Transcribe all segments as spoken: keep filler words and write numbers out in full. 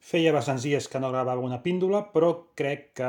Feia bastants dies que no gravava una píndola, però crec que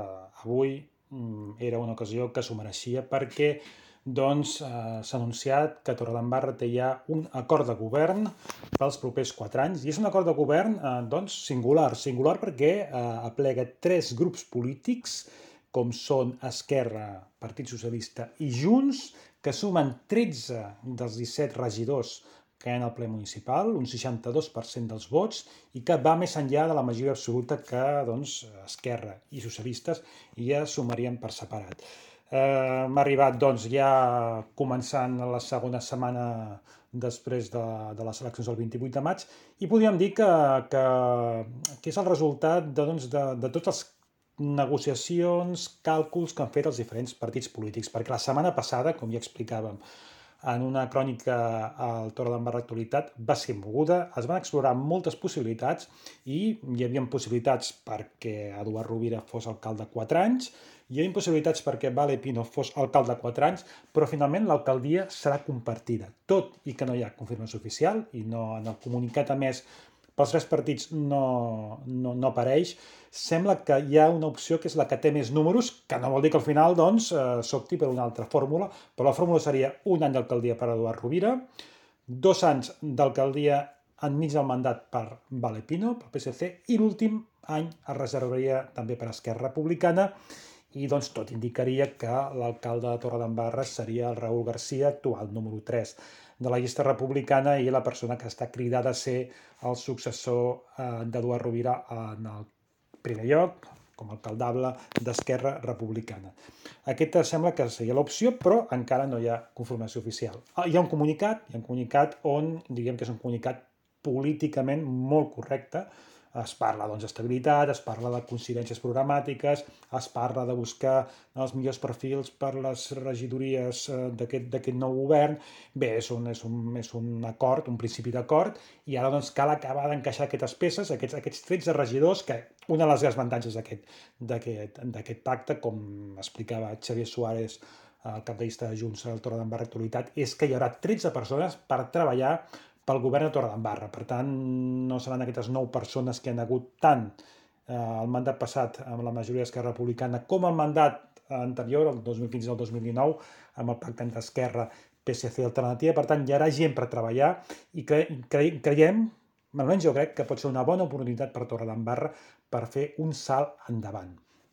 avui mm, era una ocasió que s'ho mereixia perquè doncs, eh, s'ha anunciat que Torredembarra té ja un acord de govern pels propers quatre anys, i és un acord de govern eh, doncs, singular, singular perquè eh, aplega tres grups polítics, com són Esquerra, Partit Socialista i Junts, que sumen tretze dels disset regidors que hi ha al ple municipal, un seixanta-dos per cent dels vots, i que va més enllà de la majoria absoluta que doncs, Esquerra i socialistes ja sumarien per separat. Eh, M'ha arribat doncs, ja començant la segona setmana després de, de les eleccions del vint-i-vuit de maig, i podríem dir que, que, que és el resultat de, doncs, de, de tots els negociacions, càlculs que han fet els diferents partits polítics, perquè la setmana passada, com ja explicàvem, en una crònica al Torredembarra Actualitat, va ser moguda, es van explorar moltes possibilitats i hi havia possibilitats perquè Eduard Rovira fos alcalde quatre anys, hi havia possibilitats perquè Vale Pino fos alcalde quatre anys, però finalment l'alcaldia serà compartida. Tot i que no hi ha confirmació oficial i no en el comunicat a més pels tres partits no, no, no apareix, sembla que hi ha una opció que és la que té més números, que no vol dir que al final doncs, eh, s'opti per una altra fórmula, però la fórmula seria un any d'alcaldia per Eduard Rovira, dos anys d'alcaldia enmig del mandat per Vale Pino, pel P S C, i l'últim any es reservaria també per Esquerra Republicana, i doncs tot indicaria que l'alcalde de Torredembarra seria el Raül Garcia, actual número tres de la llista republicana i la persona que està cridada a ser el successor eh, d'Eduard Rovira en el primer lloc, com a alcaldable d'Esquerra Republicana. Aquesta sembla que seria l'opció, però encara no hi ha confirmació oficial. Hi ha un comunicat, hi ha un comunicat on diguem que és un comunicat políticament molt correcte. Es parla doncs, d'estabilitat, es parla de coincidències programàtiques, es parla de buscar els millors perfils per les regidories d'aquest nou govern. Bé, és un, és, un, és un acord, un principi d'acord, i ara doncs, cal acabar d'encaixar aquestes peces, aquests, aquests tretze regidors, que una de les grans avantatges d'aquest pacte, com explicava Xavier Suárez, el cap de llista de Junts al Torredembarra Actualitat, és que hi haurà tretze persones per treballar pel govern de Torredembarra. Per tant, no seran aquestes nou persones que han hagut tant eh, el mandat passat amb la majoria d'Esquerra Republicana com el mandat anterior, el dos mil quinze i el dos mil dinou, amb el pacte entre Esquerra, P S C i Alternativa. Per tant, hi haurà gent per treballar i cre cre creiem, almenys jo crec, que pot ser una bona oportunitat per Torredembarra per fer un salt endavant.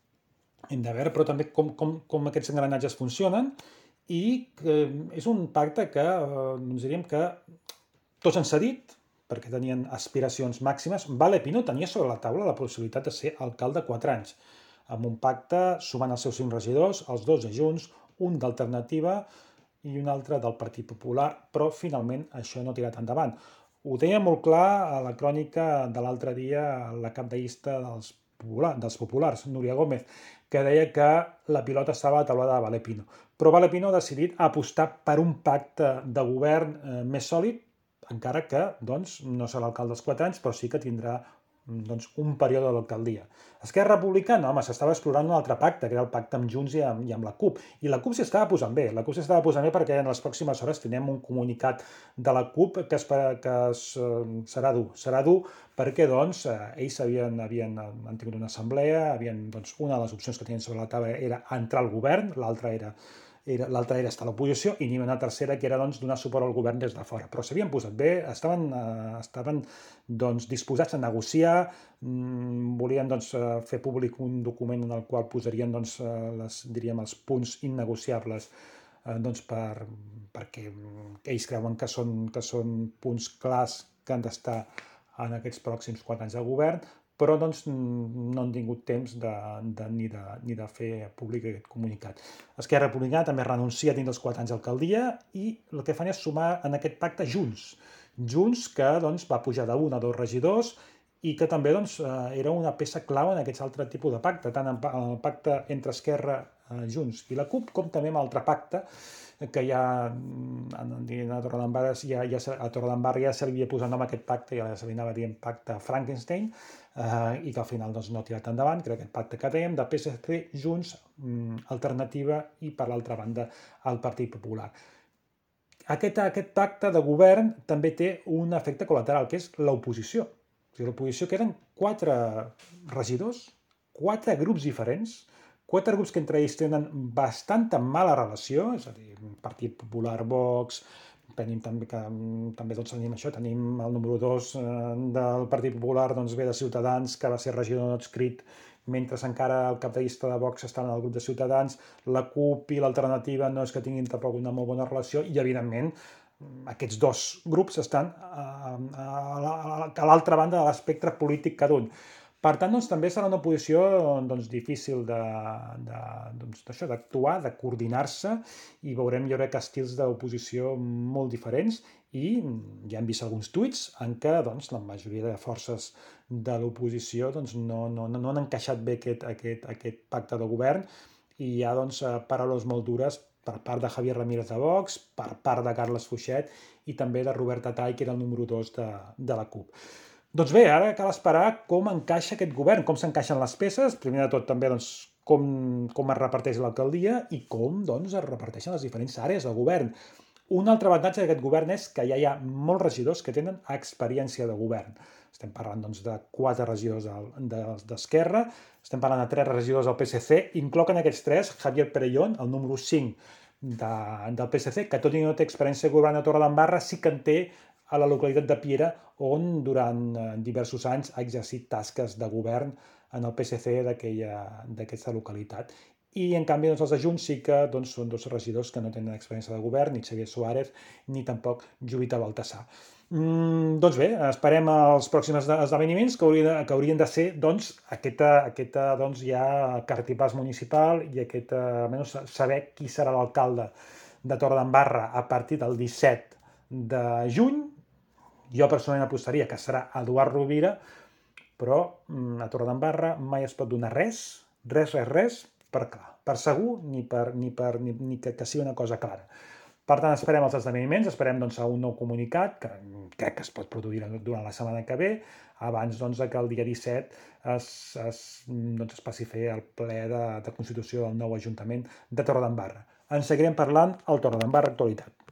Hem de veure, però, també com, com, com aquests engranatges funcionen, i eh, és un pacte que eh, doncs diríem que tots han cedit, perquè tenien aspiracions màximes. Vale Pino tenia sobre la taula la possibilitat de ser alcalde quatre anys, amb un pacte sumant els seus cinc regidors, els dos de Junts, un d'Alternativa i un altre del Partit Popular, però finalment això no ha tirat endavant. Ho deia molt clar a la crònica de l'altre dia la cap de llista dels, popular, dels populars, Núria Gómez, que deia que la pilota estava a la taulada de Vale Pino. Però Vale Pino ha decidit apostar per un pacte de govern eh, més sòlid, encara que doncs, no serà l'alcalde dels quatre anys, però sí que tindrà doncs, un període de l'alcaldia. Esquerra Republicana, home, s'estava explorant un altre pacte, que era el pacte amb Junts i amb, i amb la CUP. I la CUP s'hi estava posant bé. La CUP s'hi estava posant bé perquè en les pròximes hores tindrem un comunicat de la CUP que, es, que es, serà dur. Serà dur perquè doncs, ells havien, havien han tingut una assemblea, havien, doncs, una de les opcions que tenien sobre la taula era entrar al govern, l'altra era l'altre era estar a l'oposició, i n'hi havia una tercera que era doncs, donar suport al govern des de fora. Però s'havien posat bé, estaven, eh, estaven doncs, disposats a negociar, mmm, volien doncs, fer públic un document en el qual posarien doncs, les, diríem, els punts innegociables eh, doncs, per, perquè ells creuen que són, que són punts clars que han d'estar en aquests pròxims quatre anys de govern, però doncs, no han tingut temps de, de, ni, de, ni de fer públic aquest comunicat. Esquerra Republicana també renuncia dins dels quatre anys d'alcaldia i el que fan és sumar en aquest pacte Junts. Junts que doncs, va pujar d'un a dos regidors i que també doncs, era una peça clau en aquest altre tipus de pacte, tant en el pacte entre Esquerra, Junts i la CUP, com també amb l'altre pacte que ja a Torredembarra ja, ja, a Torredembarra ja se li havia posat nom a aquest pacte, ja se li anava dient pacte Frankenstein, eh, i que al final doncs, no ha tirat endavant, que era aquest pacte que dèiem, de P S C, Junts, Alternativa i, per l'altra banda, el Partit Popular. Aquest, aquest pacte de govern també té un efecte col·lateral, que és l'oposició. O sigui, l'oposició queden quatre regidors, quatre grups diferents, quatre grups que entre ells tenen bastanta mala relació, és a dir, Partit Popular, Vox, tenim també, que, també doncs, tenim això, tenim el número dos eh, del Partit Popular, doncs ve de Ciutadans, que va ser regidor no adscrit, mentre encara el cap de llista de Vox està en el grup de Ciutadans, la CUP i l'Alternativa no és que tinguin tampoc una molt bona relació, i evidentment aquests dos grups estan a, a, a l'altra banda de l'espectre polític cada un. Per tant, doncs, també serà una posició doncs, difícil d'actuar, doncs, de coordinar-se, i veurem, jo crec, estils d'oposició molt diferents, i ja hem vist alguns tuits en què doncs, la majoria de forces de l'oposició doncs, no, no, no han encaixat bé aquest, aquest, aquest pacte de govern, i hi ha doncs, paraules molt dures per part de Javier Ramírez de Vox, per part de Carles Fuixet i també de Robert Atall, que era el número dos de, de la CUP. Doncs bé, ara cal esperar com encaixa aquest govern, com s'encaixen les peces, primer de tot també doncs, com, com es reparteix l'alcaldia i com doncs, es reparteixen les diferents àrees del govern. Un altre avantatge d'aquest govern és que ja hi ha molts regidors que tenen experiència de govern. Estem parlant doncs, de quatre regidors d'Esquerra, estem parlant de tres regidors del P S C, incloc en aquests tres Javier Perellón, el número cinc de, del P S C, que tot i no té experiència de govern a Torredembarra, sí que en té a la localitat de Piera, on durant diversos anys ha exercit tasques de govern en el P S C d'aquesta localitat. I, en canvi, doncs, els de Junts sí que doncs, són dos regidors que no tenen experiència de govern, ni Xavier Suárez ni tampoc Judita Baltasar. Mm, doncs bé, esperem els pròxims esdeveniments, que haurien de, que haurien de ser doncs, aquesta, aquesta doncs, ja cartipàs municipal i aquest, almenys, saber qui serà l'alcalde de Torredembarra a partir del disset de juny. Jo personalment apostaria que serà Eduard Rovira, però a Torredembarra mai es pot donar res, res, res, res, per clar, per segur, ni, per, ni, per, ni, ni que, que sigui una cosa clara. Per tant, esperem els esdeveniments, esperem doncs, a un nou comunicat, que crec que es pot produir durant la setmana que ve, abans doncs, que el dia disset es, es, doncs, es passi a fer el ple de, de constitució del nou Ajuntament de Torredembarra. En seguirem parlant al Torredembarra Actualitat.